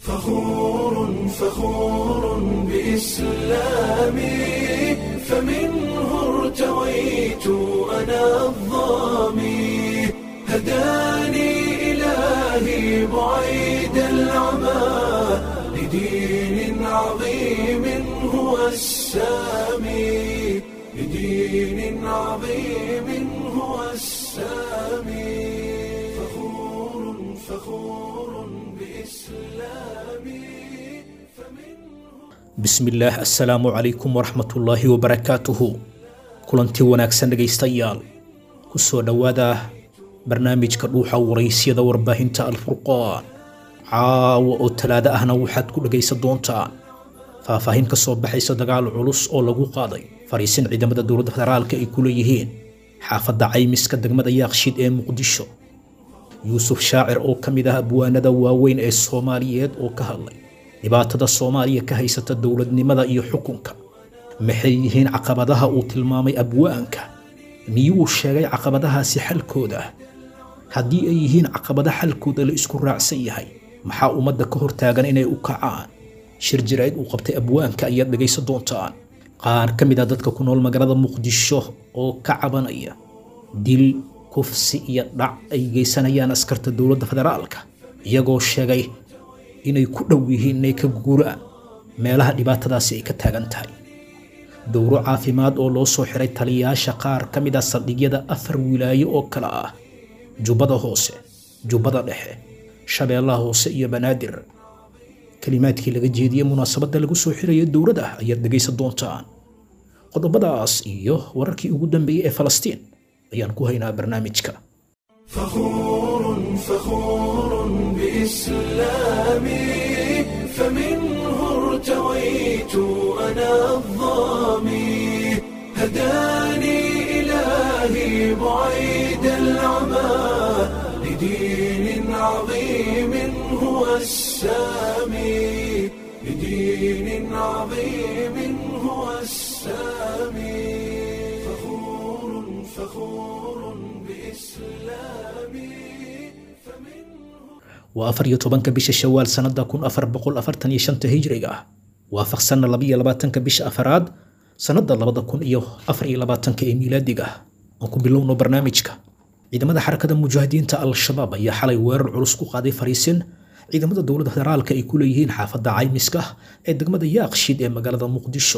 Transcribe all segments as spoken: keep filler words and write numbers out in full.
فخور فخور بإسلامي فمنه ارتويت أنا الضامي هداني إلهي بعيد العمى لدين عظيم هو السامي لدين عظيم هو السامي فخور فخور بإسلامي بسم الله السلام عليكم ورحمة الله وبركاته كلنتي وناكسن dhageystayaal ku soo dhawaada barnaamijka dhuuxa waraysiga warbaahinta Al-Furqaan caawa oo talaada ahna waxaad ku dhageysan doontaan faahfaahin ka soo baxaysa dagaal culus oo lagu qaaday fariisin ciidamada dowladda federaalka ay ku leeyihiin xaafadda Caymiska degmada Yaaqshiid ee Muqdisho Yuusuf Shaacir oo kamid ah abwaanada waaweyn ee Soomaaliyeed oo ka hadlay dhibaatada Soomaaliya ka haysata dowladnimada iyo xukunka maxay yihiin caqabadaha uu tilmaamay abwaanka miyuu sheegay caqabadahaasi xalkooda haddii ay yihiin caqabada xalkooda la isku raacsan yahay maxaa ummadda ka hortaagan inay u kacaan shir jirayd uu qabtay abwaanka ayaad dhageysan doontaan qaar ka mid ah dadka ku nool magaalada Muqdisho oo ka cabanaya dil kufsi iyo dhac ay geysanayaan askarta dowladda federaalka iyagoo sheegay inay ku dhow yihiin inay ka guuraan meelaha dhibaatadaasi ay ka taagan tahay dowro caafimaad oo loo soo xiray taliyaasha qaar ka mid ah saldhigyada afar wilaayo oo kala ah Jubbada Hoose Jubbada Dhexe Shabeellaha Hoose iyo Banaadir kalimaadkii laga jeediyay munaasabada lagu soo xirayo dowladda ayaad dhageysan doontaan qodobadaas iyo wararkii ugu dambeeyay ee Falastiin ayaan ku haynaa barnaamijka فخور فخور بإسلامي فمنه ارتويت أنا الضامي هداني إلهي بعيد العمى لدين عظيم هو السامي لدين عظيم هو السامي فخور فخور بإسلامي وأفر يطبنك بش الشوال سنة كون أفر بقول أفرتن يشنت هجرية وافق سنة لبية لباتنك بش أفراد سنة لبدا كون إيو أفر لباتنك ميلادية وكو بلونو برنامجك إذا ماذا حركة المجاهدين تاع الشباب يا حالي وير العرسكو قاضي فريسين إذا ماذا دولة فدرالك يكوليهين حافظ عيمسكه إذا ماذا ياقشيد إما قال مقدشو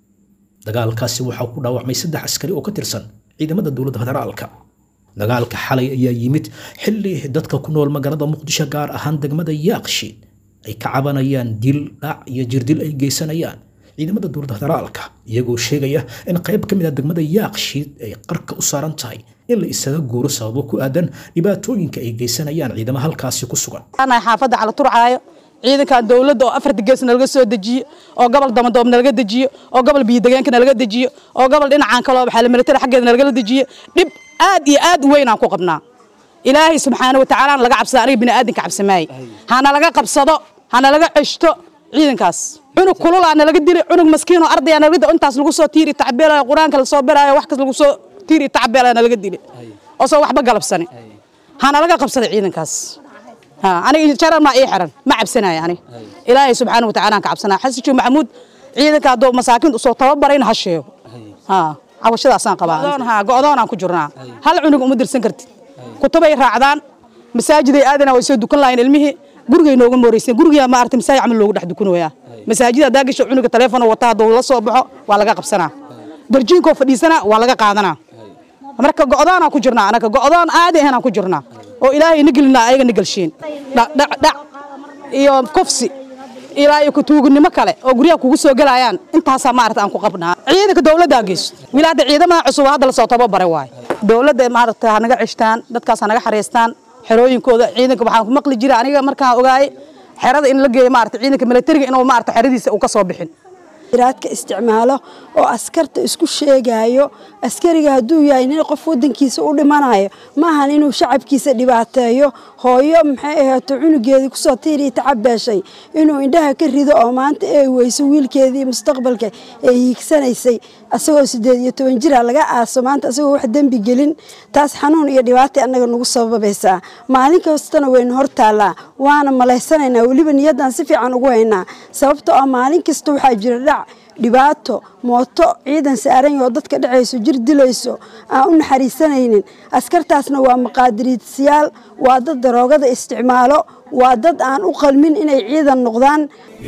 دقال كاسي وحاكو داوع ما يسدح عسكري أو كترسن إذا ماذا دولة فدرالك dagaalka xalay ayaa yimid xilli dadka ku nool magaalada Muqdisho gaar ahaan degmada Yaaqshiid ay ka cabanayaan dil dhac iyo jirdil ay geysanayaan ciidamada dowladda federaalka iyagoo sheegaya in qayb ka mid ah degmada Yaaqshiid ay qarka u saaran tahay in la isaga guuro sababo ku aadan dhibaatooyinka ay geysanayaan ciidamada halkaasi ku sugan ana xaafadda cala turcaayo ciidanka dawladda oo afar geesna laga soo dejiyo oo gobol damadoobna laga dejiyo oo gobol biyo deegaankana laga dejiyo oo gobol dhinacaan kale oo xal military xageedna laga dejiyo dib aad iyo aad weyn aan ku qabnaa ilaahay subxaanahu wa ta'aala laga cabsado aniga bini aadanka cabsamaay hana laga qabsado hana laga cishto ciidankaas cunug kululaana laga dilay cunug maskiin oo ardayana laga dilay intaas lagu soo tiiri tacbeelay quraanka la soo baraayo wax kas lagu soo tiiri tacbeelana laga dilay oo soo waxba galabsani hana laga qabsado ciidankaas ha aniga jaran ma ii xiran ma cabsanaay ani ilaahay subxaanahu wa ta'aala ka cabsanaa xasijo maxamuud ciidanka doo masaakiinta soo tababaray ha sheego ha awashadaasaan qabaa ha go'doon aan ku jirnaa hal cunug uma dirsan kartid kutubay raacdaan masaajiday aadana way soo dukan lahayn ilmihi gurigay nooga mooreysan guriga ma artay masaajid amal loogu dhex dukanooyaa masaajida daagasho cunuga telefoon wata doo la soo baxo waa laga qabsanaa darjiinko fadhiisana waa laga qaadanaa marka go'doon aan ku jirnaa anaga go'doon aadi ahaan ku jirnaa oo ilaahay niglina ayaga nigalshiin dhac dhac iyo kufsi ilaa iyo kutuugnimo kale oo guriga kugu soo galayaan intaas ma aragta aan ku qabnaa ciidanka dawladda geysto wilaada ciidamada cusub hadda la soo tababaray waay dawladda ma aragta hanaga cishtaan dadkaas hanaga xareystaan xerooyinkooda ciidanka waxaan ku maqli jiray aniga markaan ogaay xerada in la geeyo ma aragta ciidanka militariga inuu ma aragta xeradiisa uu ka soo bixin iraadka isticmaalo oo askarta isku sheegayo askariga haduu yahay in qof wadankiisa u dhimanayo ma ahan inuu shacabkiisa dhibaateeyo hooyo maxay ahaato cunugeedii kusoo tiiriyi tacab beeshay inuu indhaha ka rido oo maanta ay weyso wiilkeedii mustaqbalka ay hiigsanaysay asagoo sideed iyo toban jira laga aaso maanta asagoo wax dembi gelin taas xanuun iyo dhibaato annaga nagu sababaysaa maalin kastana waynu hortaallaa waana malaysanaynaa weliba niyaddan si fiican ugu haynaa sababtoo ah maalin kasta waxaa jira dhac dhibaato mooto ciidan saaran oo dadka dhacayso jir dilayso aan u naxariisanaynin askartaasna waa maqaadiriidsiyaal waa dad daroogada isticmaalo waa dad aan u qalmin inay ciidan noqdaan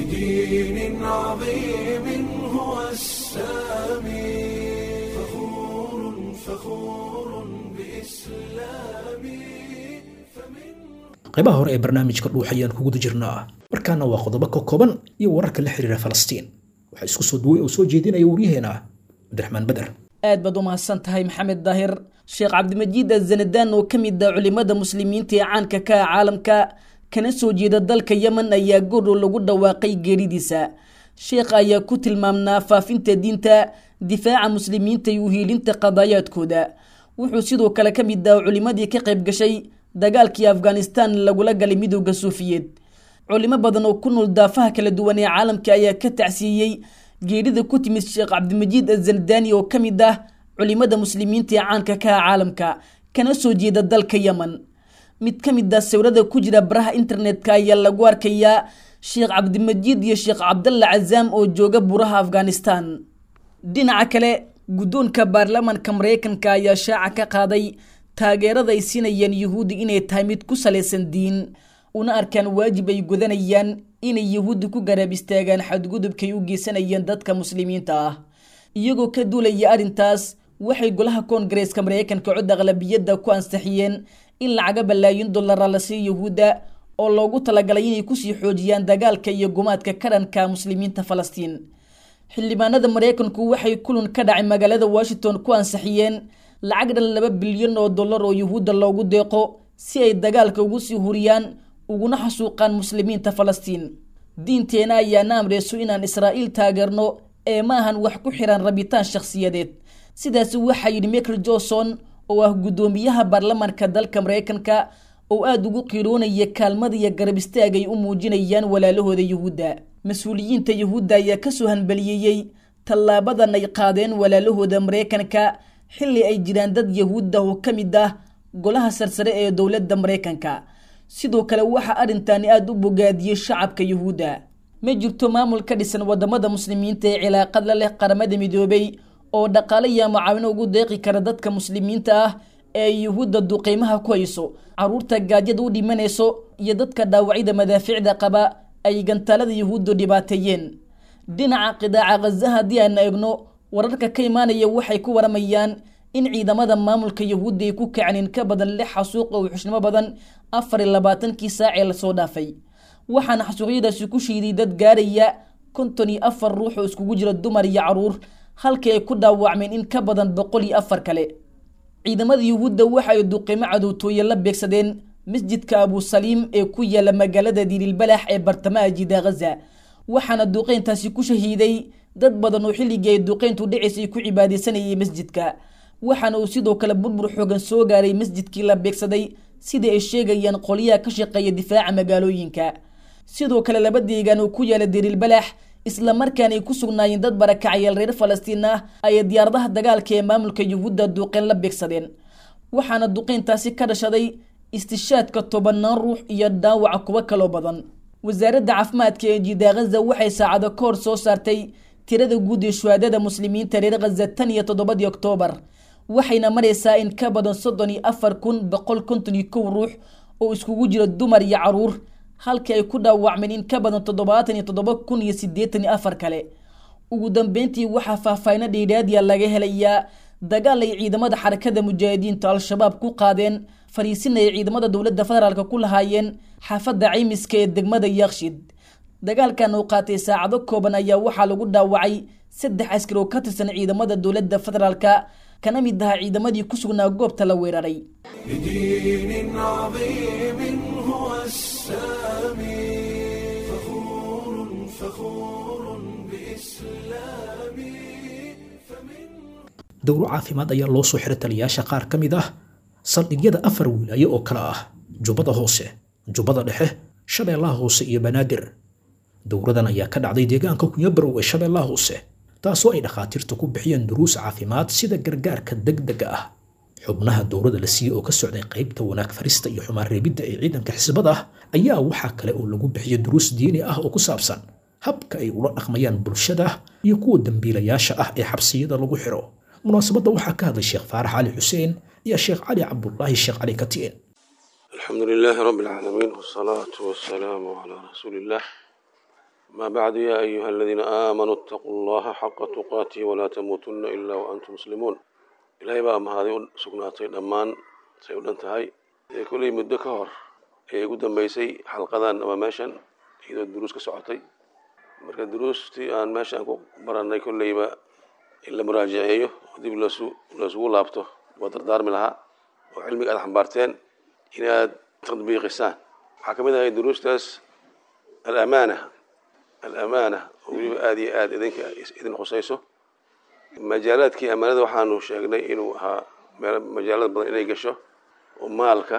qaybaha hore ee barnaamijka dhuuxa ayaan ku guda jirnaa markaana waa qodobo ka kooban iyo wararka la xiriira Falastiin waxa isku soo duway oo soo jeedinaya waryaheena Abdiraxmaan Badar aad baad u mahadsan tahay maxamed daahir sheekh cabdimajiid az-Zanadaan oo kamid ah culimada muslimiinta ee caanka ka caalamka kana soo jeeda dalka Yemen ayaa goor lagu dhawaaqay geeridiisa sheekh ayaa ku tilmaamnaa faafinta diinta difaaca muslimiinta iyo hiilinta qadaayadkooda wuxuu sidoo kale kamid ah culimadii ka qayb gashay dagaalkii Afghanistan lagula galay midowga Suufiyeed culimo badan oo ku nool daafaha kala duwan ee caalamka ayaa ka tacsiiyay geerida ku timid sheekh cabdimajiid az-Zanadaani oo kamid ah culimada muslimiinta ee caanka ka caalamka kana soo jeeda dalka Yemen mid kamid ah sawirada ku jira baraha internetka ayaa lagu arkayaa sheekh cabdimajiid iyo sheekh Cabdalla Cazaam oo jooga buraha Afghanistan dhinaca kale guddoonka baarlamaanka Mareykanka ayaa shaaca ka qaaday taageerada ay siinayaan Yuhuudi inay tahay mid ku saleysan diin una arkaan waajib ay gudanayaan inay Yuhuudi ku garab istaagaan xadgudubka ay u geysanayaan dadka muslimiinta ah iyagoo ka duulaya arintaas waxay golaha Koongareeska Mareykanka cod aqlabiyada ku ansixiyeen in lacag balaayin dollar la siiyo Yuhuuda oo loogu talagalay inay ku sii xoojiyaan dagaalka iyo gumaadka ka dhanka muslimiinta Falastiin xildhibaanada Mareykanku waxay kulan ka dhacay magaalada Washington ku ansixiyeen lacag dhan laba bilyan oo dollar oo Yuhuuda loogu deeqo si ay dagaalka ugu sii huriyaan uguna xasuuqaan muslimiinta Falastiin diinteena ayaa naamreyso inaan Israa'iil taageerno ee maahan wax ku xiran rabitaan shakhsiyadeed sidaas waxa yiri Michael Johnson oo ah gudoomiyaha baarlamaanka dalka Mareykanka oo aad ugu qiiroonaya kaalmada iyo garab istaagay u muujinayaan walaalahooda Yuhuuda mas'uuliyiinta Yuhuuda ayaa ka soo hanbaliyay tallaabadan ay qaadeen walaalahooda Mareykanka xilli ay jiraan dad Yuhuuda oo kamid ah golaha sarsare ee dawladda Mareykanka sidoo kale waxa arintani aad u bogaadiyay shacabka Yuhuuda ma jirto maamul ka dhisan wadamada muslimiinta ee cilaaqad la leh qaramada midoobay oo dhaqaale iyo macaawino ugu deeqi kara dadka muslimiinta ah ee Yuhuuda duqeymaha ku hayso caruurta gaajada u dhimanayso iyo dadka dhaawacyada madaaficda qaba ay gantaalada Yuhuuda dhibaateeyeen dhinaca qidaaca Gaza hadii aan eegno wararka ka imaanaya waxay ku waramayaan in ciidamada maamulka Yuhuuda ay ku kacneen ka badan lix xasuuq oo xushmo badan afar iyo labaatan kii saac ee la soo dhaafay waxaana xasuuqyadaasi ku shiiday dad gaaraya konton iyo afar ruux oo iskugu jira dumar iyo caruur halkii ay ku dhaawacmeen in ka badan boqol iyo afar kale ciidamada Yuhuuda waxay duqeymo cadowtooye la beegsadeen masjidka Abu Saliim ee ku yaala magaalada Diil Balax ee bartamaha Jida Gaza waxaana duqeyntaasi ku shahiiday dad badan oo xilligii ay duqeyntu dhicisay ku cibaadeysanayay masjidka waxaana uu sidoo kale burbur xoogan soo gaaray masjidkii la beegsaday sida ay sheegayaan qoliyaha ka shaqeeya difaaca magaalooyinka sidoo kale laba deegaan oo ku yaala Diil Balax isla markaan ay ku sugnaayeen dad barakacayal reer Falastiin ah ay diyaaradaha dagaalka ee maamulka Yuhuuda duqeyn la beegsadeen waxaana duqeyntaasi ka dhashaday istishaadka tobanaan ruux iyo dhaawac kuwa kale badan wasaaradda caafimaadka ee Jida Gaza waxay saacado ka hor soo saartay tirada guud ee shuhaadada muslimiinta reer Gaza tan iyo toddobadii Oktoobar waxayna maraysaa in ka badan soddon iyo afar kun boqol konton iyo kow ruux oo iskugu jira dumar iyo caruur halkii ay ku dhaawacmeen in ka badan toddobaatan iyo toddoba kun iyo siddeetan iyo afar kale ugu dambeyntii waxaa faahfaahin dheeraad ah laga helayaa dagaal ay ciidamada xarakada mujaahidiinta al-shabaab ku qaadeen fariisin ay ciidamada dawladda federaalka ku lahaayeen xaafadda Caymiska ee degmada Yaaqshid dagaalkan oo qaatay saacado kooban ayaa waxaa lagu dhaawacay saddex askari oo ka tirsan ciidamada dawladda federaalka kana mid ah ciidamadii ku sugnaa goobta la weeraray بدين عظيم هو السامي فخور فخور بإسلامي dowro caafimaad ayaa loo soo xiray taliyaasha qaar ka mid ah saldhigyada afar wiilaayo oo kala ah jubbada hoose jubbada dhexe shabeellaha hoose iyo banaadir dowradan ayaa ka dhacday deegaanka kunyabarow ee shabeellaha hoose taasoo ay dhakhaatiirta ku bixiyeen duruus caafimaad sida gargaarka degdega ah xubnaha dowrada la siiyey oo ka socday qaybta wanaag farista iyo xumaan reebidda ee ciidanka xisbada ah ayaa waxaa kale oo lagu bixiyey duruus diini ah oo ku saabsan habka ay ula dhaqmayaan bulshada iyo kuwa dambiilayaasha ah ee xabsiyada lagu xiro munaasabadda waxaa ka hadlay sheekh faarax cali xuseen iyo sheekh cali cabdullaahi sheekh cali katiin الحمد لله رب العالمين والصلاة والسلام على رسول الله ما بعد يا أيها الذين آمنوا اتقوا الله حق تقاته ولا تموتن إلا وأنتم مسلمون إلهي بقى ما هذه سكناتي الأمان سيقول أنت هاي كل مدة كهر يقول بيسي حلقة أما ماشان إذا الدروس كسعتي مركز الدروس تي أن ماشان برا كل يبقى إلا مراجعيه ودي بلسو بلسو لابته ودردار منها وعلمي على حمبارتين إلى تطبيق السان حكمتها هي دروس تاس الأمانة الأمانة وهذه آد إذن إذن خصيصه مجالات كي أمانة وحانو شاقني إنه ها مجالات بدن إني قشة ومالك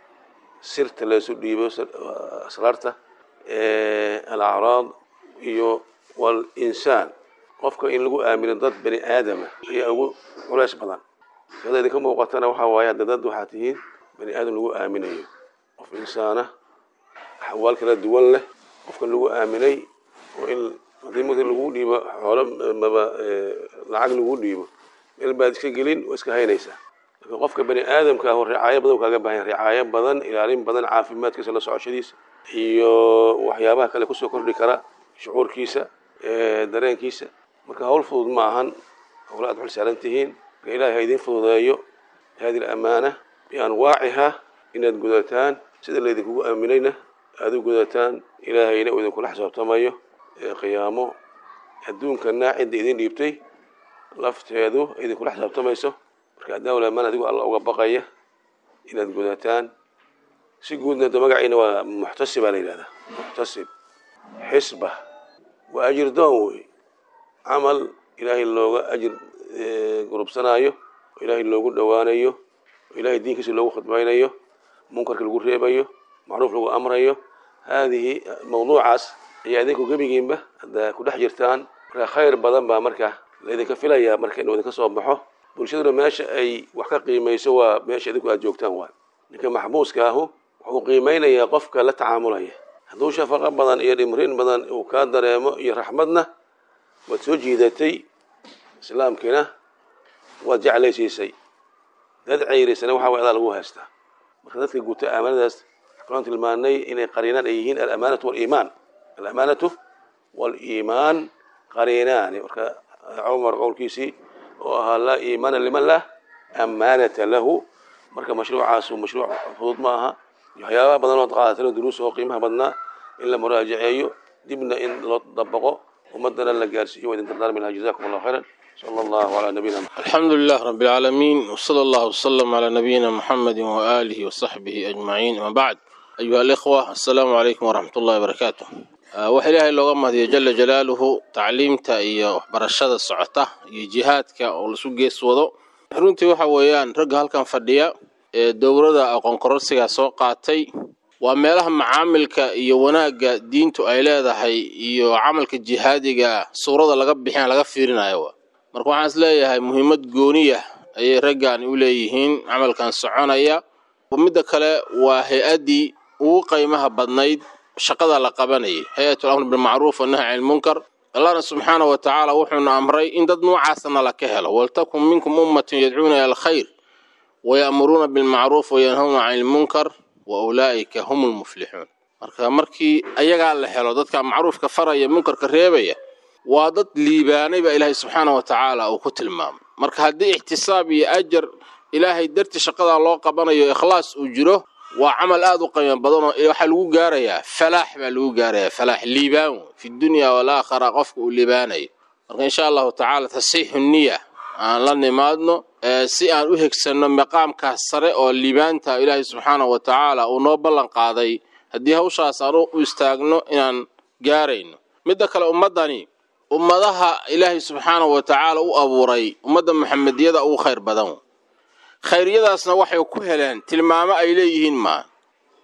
سرت لسو ديبو أسرارته إيه الأعراض إيو والإنسان قفك إن لقوا آمن ضد بني آدم هي أقول ولاش بدن هذا إذا كان موقتنا وحوايا ضد وحاتين بني آدم لقوا آمني وفي إنسانه أحوال كلا دول له قفك لقوا آمني وإن هذه مثل لقوا ديبا حوالي ما العقل لقوا ديبا البعد كجلين وإسكهاي ليس قفك بني آدم كهو رعاية بدن وكجبها رعاية بدن إلى علم بدن عافيمات كيس الله سعى شديس هي وحيابها كلا كسر كل كرا شعور كيسة درين كيسة مركها هول فضل معهن أولاد حل سالنتهين إلى هيدين فضايو هذه الأمانة بأنواعها إن الجودتان سيد الذي هو أمنينه هذو جودتان إلى هينا وإذا كل حساب تمايو قيامه الدون كنا عند إذن يبتي لفت هذو إذا كل حساب تمايسه مركها الدولة أمانة تقول الله وبقية إن الجودتان سيقولنا دمجعين ومحتسب على هذا محتسب حسبه وأجر دوي عمل إلهي اللوغة أجر قرب سنايو إلهي اللوغة دوانيو إلهي الدين كسي اللوغة خطبينيو منكر كالقول ريبيو معروف لوغة أمريو هذه موضوع عاس هي أذيكو قبي جيمبه هذا كل حجرتان خير بدن بأمريكا لذلك فيلا يا أمريكا إنه ذيك صباحه بولشدر ماشي أي وحقي ما يسوى ماشي أذيكو أجوكتان وان لكن محبوس كاهو وحقي مين يقفك لا تعامله هذو شفقة بدن إيري مرين بدن وكادر يا رحمتنا وتوجيدتي إسلام كنا وجعل سيسي ذات عيري سنة وحاول على الوها استا مخدتك قلت أمانة است كانت الماني إن قرينان أيهين الأمانة والإيمان الأمانة والإيمان قرينان عمر قول كيسي وهلا إيمان لمن له أمانة له مركب مشروع عاس ومشروع فضوض معها يحيى بدنا نتقاعد دروس وقيمها بدنا إلا مراجعيه دبنا إن لا تطبقه ومدنا للجالسين وإذا تدار منها جزاكم الله خيرا صلى الله على نبينا محمد. الحمد لله رب العالمين وصلى الله وسلم على نبينا محمد وآله وصحبه أجمعين. وما بعد أيها الإخوة السلام عليكم ورحمة الله وبركاته. وحلاه اللغة ما جل جلاله تعليم تأيه برشاد الصعطة جهادك أو سوق السوضو runtii waxa weeyaan ragga halkan fadhiya ee dowladda aqoon kororsiga soo qaatay waa meelaha macaamilka iyo wanaaga diintu ay leedahay iyo amalka jihaadiga suurada laga bixin laga fiirinayo marka waxaan is leeyahay muhiimad gooniya ay raggan u leeyihiin amalkan soconaya midda kale waa hay'adii ugu qiimaha badnayd shaqada la qabanayay hay'atul amr bil ma'ruf wa nahy 'anil munkar الله سبحانه وتعالى وحنا أمري إن دد نوعاسنا لكهلا ولتكن منكم أمة يدعون إلى الخير ويأمرون بالمعروف وينهون عن المنكر وأولئك هم المفلحون مركا مركي أيجا الله حلو دد كان معروف كفر يمنكر كريبية ودد ليباني بإله سبحانه وتعالى أو كتل مام مركا هدي احتسابي أجر إلهي درت شقة الله قبنا إخلاص أجره وعمل آدو قيم بدون حلو جاريا فلاح ملو جاريا فلاح ليبان في الدنيا والآخرة قفك ليباني إن شاء الله تعالى تصحيح النية عن لنا مادنا سيان وهيك سنة مقام كسر أو ليبان تا إلهي سبحانه وتعالى ونوبل قاضي هدي هوشا صاروا ويستغنوا إن جارين مدك الأمدني أمدها إلهي سبحانه وتعالى وأبوري أمد محمد يدا أو خير بدون خيريداسنا waxay ku heleen tilmaamo ay leeyihiin ma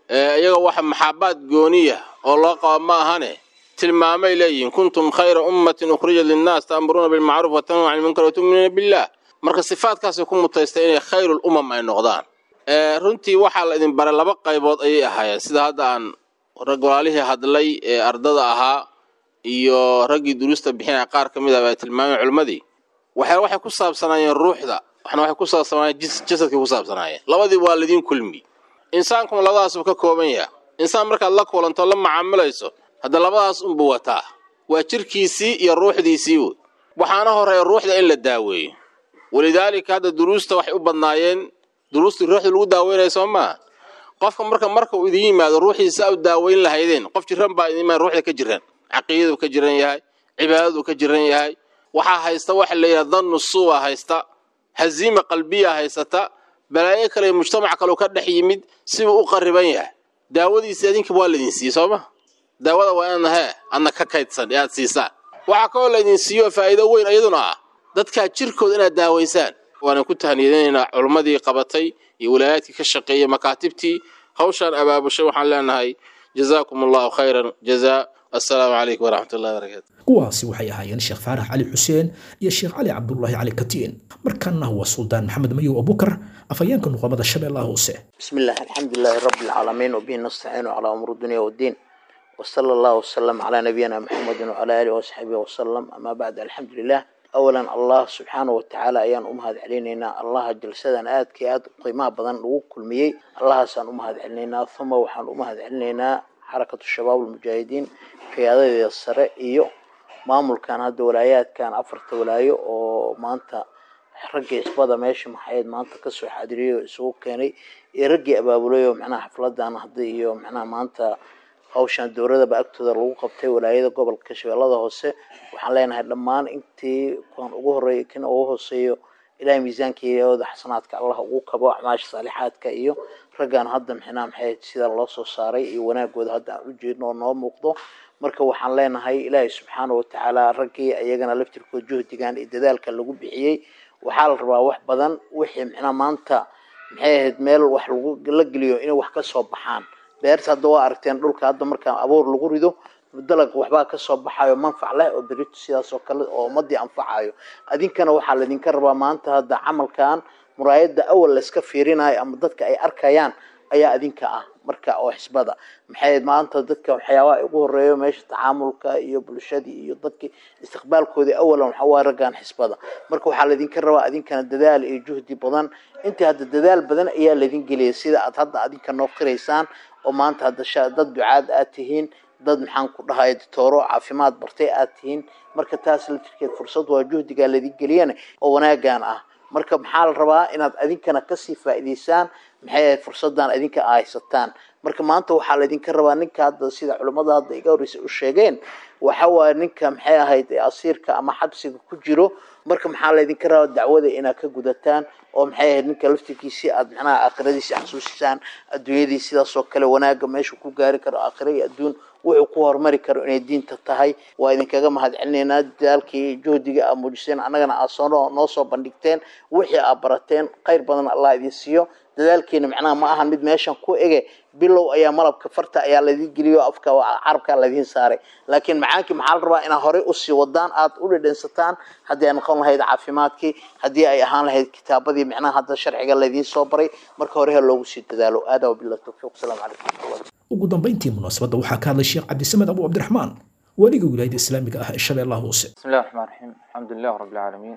iyaga waxa maxaabaad gooniya oo loo qabo ma ahane tilmaamay leeyihiin kuntum khayra ummatin ukhrijat linnaas ta'muruuna bilmacruuf wa tanhawna 'anil munkar wa tu'minuuna billah marka sifaadkaas ku mutaystay inay khayrul umam ay noqdaan runtii waxaa la idin baray laba qaybood ayay ahaayeen sida hadda aan rag walaalihii hadlay ee ardada ahaa iyo raggii duruusta bixinaya qaar ka mid ah ay tilmaameen culimadii waxay waxay ku saabsanaayeen ruuxda waxna waxay ku saabsanaayeen jasadka ku saabsanaayeen labadii waa la idin kulmi insaanku labadaas uu ka kooban yahay insaan markaad la kulanto la macaamilayso hadda labadaas un buu wataa waa jirkiisii iyo ruuxdiisii waxaana horeeya ruuxda in la daaweeyo walidaalika hadda duruusta waxay u badnaayeen duruustii ruuxda lagu daaweynayo soo maa qofka marka marka uu idin yimaado ruuxiisa u daaweyn lahaydeen qof jiran baa idin yimaado ruuxda ka jiran caqiidadu ka jiran yahay cibaadadu ka jiran yahay waxa haysta waxa la yiraahdo dhannu suwa haysta haziima qalbiya haysata balaayo kale mujtamac kale ka dhex yimid si uu u qariban yahay daawadiisa idinka waa la idin siiyay soo ma daawada waa in ha anna ka kaydsan yaad siisaa waxa kale la idin siiyo faa'iido weyn ayaduna ah dadka jirkooda inaad daaweysaan waana ku tahniyadeynaa culimadii qabatay iyo wilaayadkii ka shaqeeyay makaatibtii hawshan abaabushay waxaan leenahay jazaakumullahu khayran jazaa assalaamu calaykum waraxmatullahi wabarakaatu kuwaasi waxay ahaayeen sheekh faarax cali xuseen iyo sheekh cali cabdullaahi cali katiin markaana waa suldaan maxamed mayow abubakar afhayeenka nuqamada shabeellaha hoose bismillaah alxamdulilaahi rabbil caalamiin wabihi nastaciinu calaa umuuri dunya waddiin wasala allahu wasalam calaa nabiyina maxamedin wacalaa aalihi wasaxbihi wasalam amaa bacd alxamdulilah أولا الله سبحانه وتعالى أيان أمهد علينا الله جلسنا آد كي آد قيمة بدن وكل مي الله سان أمهد علينا ثم وحن أمهد علينا حركة الشباب المجاهدين في هذا السراء إيو معمول كان هذا ولايات كان أفرت ولايو وما أنت رجع إسباده ماشي محيد ما أنت كسر حدريه سوق كاني يرجع أبابوليه معنا حفلات أنا هديه معنا ما أنت hawshan dowladda ba agtooda lagu qabtay walaayada gobolka Shabeellaha Hoose waxaan leenahay dhammaan intii kuwan ugu horeeyay kan ugu hooseeyo ilaahay miisaankiisa xasanaadka Allah ugu kabo acmaasha saalixaadka iyo ragaan hadda maxna maxay sida loo soo saaray iyo wanaagooda hadda u jeedno noo muuqdo marka waxaan leenahay ilaahay subxaanahu wa ta'aala ragii ayagana laftirkooda juhdigan iyo dadaalka lagu bixiyay waxa la rabaa wax badan wixii maxna maanta maxay ahayd meel wax lagu la geliyo in wax ka soo baxaan beerta hadda waa aragteen dhulka hadda marka abuur lagu rido dalag waxba ka soo baxayo manfac leh oo berito sidaas oo kale oo ummadii anfacayo adinkana waxa la idinka rabaa maanta hadda camalkan muraayada awal la iska fiirinayo ama dadka ay arkayaan ayaa adinka ah marka oo xisbada maxay maanta dadka waxyaabaha ugu horeeyo meesha tacaamulka iyo bulshadii iyo dadkii istiqbaalkoodii awalan waxa waa ragaan xisbada marka waxa la idinka rabaa adinkana dadaal iyo juhdi badan inta hadda dadaal badan ayaa la idin geliyay sida aad hadda adinka noo qireysaan oo maanta hadda dad ducaad aad tihiin dad maxaan ku dhahay doctoro caafimaad bartay aad tihiin marka taas la tirkeed fursad waa juhdiga la idin geliyana oo wanaagan ah marka maxaa la rabaa inaad adinkana ka sii faa'iideysaan maxay fursadan adinka haysataan marka maanta waxa la idinka rabaa ninka hadda sida culimada hadda iga horeysay u sheegeen waxa waa ninka maxay ahayd asiirka ama xabsiga ku jiro marka maxaa la idinka rabaa dacwada inaad ka gudataan oo maxay ahayd ninka laftigiisa aad macnaha aakhiradiisa xasuusisaan adduunyadii sidaas oo kale wanaaga meesha ku gaari karo aakhiro iyo adduun wuxuu ku hormari karo inay diinta tahay waa idinkaga mahadcelinaynaa dadaalkii juhdiga aad muujiseen annagana aad soo noo soo bandhigteen wixii aad barateen khayr badan Allah idin siiyo dadaalkiina macnaha ma ahan mid meeshan ku ege bilow ayaa malabka farta ayaa la idin geliyo afka carabka la idin saaray laakiin macaanki maxaa la rabaa inaad hore u sii wadaan aad u dhadhansataan haddii ay noqon lahayd caafimaadkii haddii ay ahaan lahayd kitaabadii macnaha hadda sharciga la idin soo baray marka hore loogu sii dadaalo aad oo billahi tawfiiq salaamu calaykum ugu dambeyntii munaasabadda waxaa ka hadlay sheekh cabdisamed abu cabdiraxmaan waliga wilaayada islaamiga ah ee shabeellaha hoose bismillahi raxmaani raxiim alxamdulillahi rabbil caalamiin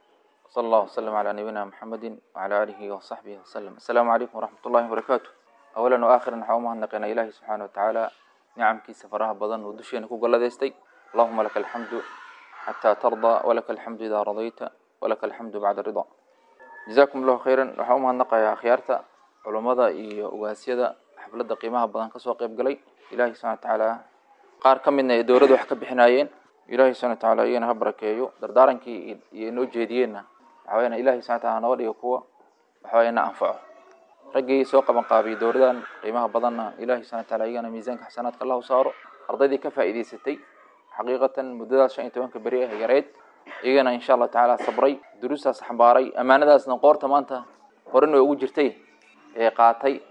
صلى الله وسلم على نبينا محمد وعلى آله وصحبه وسلم السلام عليكم ورحمة الله وبركاته أولا وآخرا حومها نقينا إلهي سبحانه وتعالى نعم كي سفرها بضن ودشين كوكو لديستي اللهم لك الحمد حتى ترضى ولك الحمد إذا رضيت ولك الحمد بعد الرضا جزاكم الله خيرا حومها نقيا خيارتا علماء وغاسيدا حفلة قيمها بضن كسوة قيب قلي إلهي سبحانه وتعالى قار كم من يدورد وحكا بحنايين إلهي سبحانه وتعالى إيانا هبركيو دردارن كي ينو جيدينا waxaweena ilaahay subhanahu wa ta'ala naga dhigo kuwa waxaweena anfaco ragii soo qaban qaabiy dowladan qiimaha badanna ilaahay subhanahu wa ta'ala iyana miisaanka xasanaadka Allah u saaro ardaydii ka faa'iideysatay xaqiiqatan muddada shan iyo tobanka bari ah yareed iyana insha Allah ta'ala sabray duruusaas xambaaray amaanadaasna qoorta maanta horan way ugu jirtay ee qaatay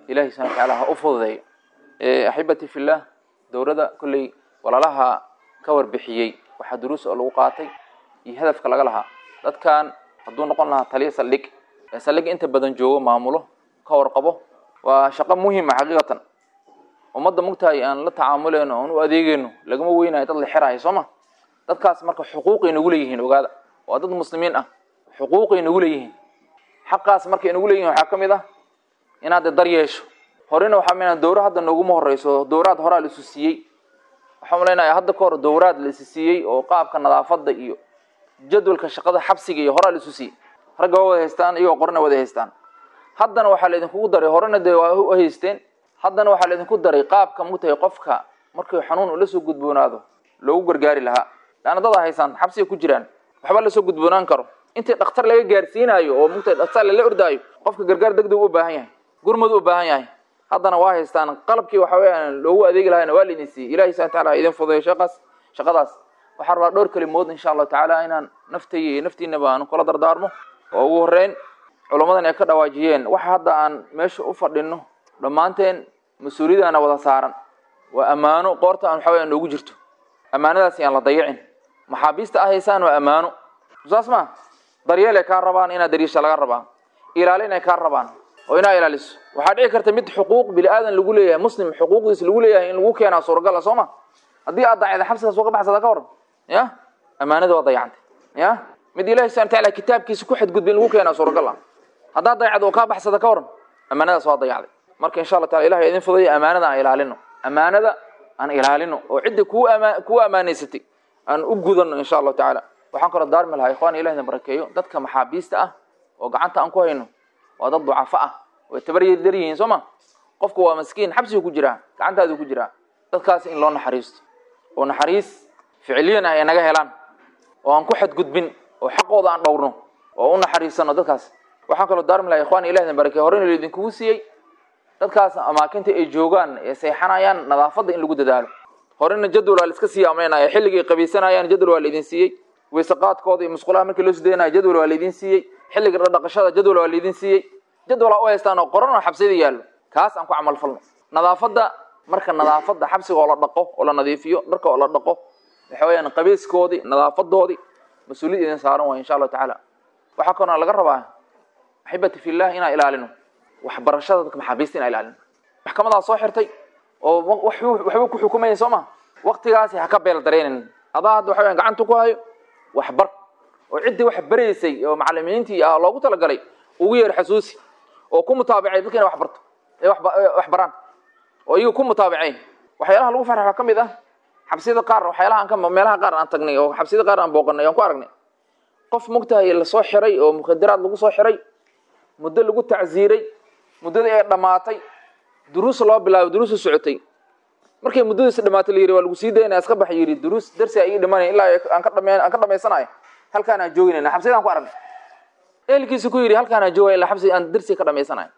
ilaahay subxana watacaala ha u fududeeyo. axibati fillah, dowladda kolley walaalaha ka warbixiyey waxaa duruus oo lagu qaatay iyo hadafka laga lahaa. dadkan hadduu noqon lahaa taliya saldhig, saldhig inta badan joogo maamulo ka warqabo, waa shaqo muhiima xaqiiqatan. ummadda mugtahay aan la tacaamuleyno oon u adeegeyno lagama weynayo dad la xiraayo soo ma. dadkaas marka xuquuqay nagu leeyihiin, ogaada waa dad muslimiin ah, xuquuqay nagu leeyihiin. xaqaas markay nagu leeyihiin waxaa ka mid ah inaad dar yeesho. horena waxaa meenaa dowra hadda nooguma horeyso, dowraad horaa la isu siiyey. waxaan maleynayaa hadda ka hor dowraad la isu siiyey oo qaabka nadaafadda iyo jadwalka shaqada xabsiga iyo horaa la isu siiyey. ragga waa wada haystaan, iyagoo qorna wada haystaan. haddana waxaa laydinkugu daray, horena dee waa u haysteen, haddana waxaa laydinku daray qaabka mugtahay qofka markii xanuun uu la soo gudboonaado loogu gargaari lahaa. laana dad haysaan xabsiga ku jiraan, waxba la soo gudboonaan karo. intii dhakhtar laga gaarsiinayo oo mugtahay dhakhtar lala ordaayo, qofka gargaar degdeg u baahan yahay, gurmad u baahan yahay. haddana waa haystaan qalabkii waxa weeyaan loogu adeegi lahaayna waa laydin siiyey. ilaahay subxana watacaala ha idin fududeeyo shaqaas shaqadaas. waxaa rabaa dhowr kelimood insha allahu tacaala inaan naftayda iyo naftiinaba aan kula dardaarmo. oo ugu horreyn culammadan ay ka dhawaajiyeen waxa hadda aan meesha u fadhino dhammaanteen mas-uuliyadaana wada saaran, waa ammaano qoorta aan waxa weeyaan noogu jirto. ammaanadaasi aan la dayicin. maxaabiista ah haysaan waa ammaano, saas ma. daryeel ay kaa rabaan, inaad dariisha laga rabaa, ilaalin ay kaa rabaan oo inaa ilaaliso. waxaa dhici karta mid xuquuq bini aadan lagu leeyahay, muslim xuquuqdiisa lagu leeyahay in lagu keenaa suuragal ah soo ma. haddii aad dayacda xabsigaas uga baxsada ka waran, ya ammaanada waa dayacantay. ya mid ilaahi subxana watacaala kitaabkiisa ku xadgudba in lagu keenaa suuragal ah. haddaad dayacda oo kaa baxsada ka waran, ammaanadaas waa dayacday. marka insha allah taala ilahay idin fududeeyo, ammaanada aan ilaalino, ammaanada aan ilaalino oo cidda kuu ama kuu amaaneysatay aan u gudano insha allahu tacaala. waxaan kaloo daarmi lahaa ikhwaan, ilahi idin barakeeyo, dadka maxaabiista ah oo gacanta aan ku hayno waa dad ducafa ah, way tabar yar yihiin soo ma. qofku waa maskiin, xabsigu ku jiraa, gacantaadu ku jiraa. dadkaas in loo naxariisto oo naxariis ficiliyan ah ay naga helaan, oo aan ku xadgudbin, oo xaqooda aan dhowrno, oo u naxariisano dadkaas. waxaan kaloo daarmi lahaa ikhwaan, ilahi idin barakeeyo, horena laydinkugu siiyey dadkaas amaakinta ay joogaan ee seexanayaan nadaafadda in lagu dadaalo. horena jadwal waa la iska sii amreynaya, xilligay qabaysanayaan jadwal waa laydin siiyey, weysaqaadkooda iyo musqulaha markii loo sideenayo jadwal waa laydin siiyey, xilliga dhaqashada jadwal waa laydin siiyey. jadwal aa u haystaan oo qoran oo xabsiyada yaallo, kaas aan ku camal falno. nadaafadda marka nadaafadda xabsiga oo la dhaqo oo la nadiifiyo, dharka oo la dhaqo, waxa weeyaan qabayskoodii, nadaafadoodii mas-uuliyad idin saaran waay insha allahu tacaala. waxaa kaloo laga rabaa axibati fillah inaan ilaalino waxbarashada dadka maxaabiista, inaan ilaalino. maxkamadaa soo xirtay oo waxba ku xukumayay soo ma. waqtigaasi ha ka beel dareenin. adaa hadda waxa weeyaan gacanta ku hayo waxbar, oo ciddii wax baraysay oo macallimiintii ah loogu talagalay ugu yeer xasuusi, oo ku mutaabacay dadka inay wax barto, ee wax baraan, oo iyagu ku mutaabacayn. waxyaalaha lagu farxo ka mid ah xabsiyada qaar, waxyaalaha aan ka meelaha qaar aan tagnay oo xabsiyada qaar aan booqanay aan ku aragnay qof mugtahay la soo xiray oo mukhadaraad lagu soo xiray, muddo lagu tacsiiray, muddadii ay dhamaatay, duruus loo bilaabay, duruus u socotay. markay muddadiisa dhamaatay la yiri waa lagu sii daynaa, iska bax yiri, duruus darsi ay dhimanay ilaa aan ka dhameyn aan ka dhameysanayo, halkaan aan jooginayna xabsiyada aan ku aragnay. eelkiisa ku yiri halkaan aan joogay ilaa xabsi aan darsi ka dhameysanayo.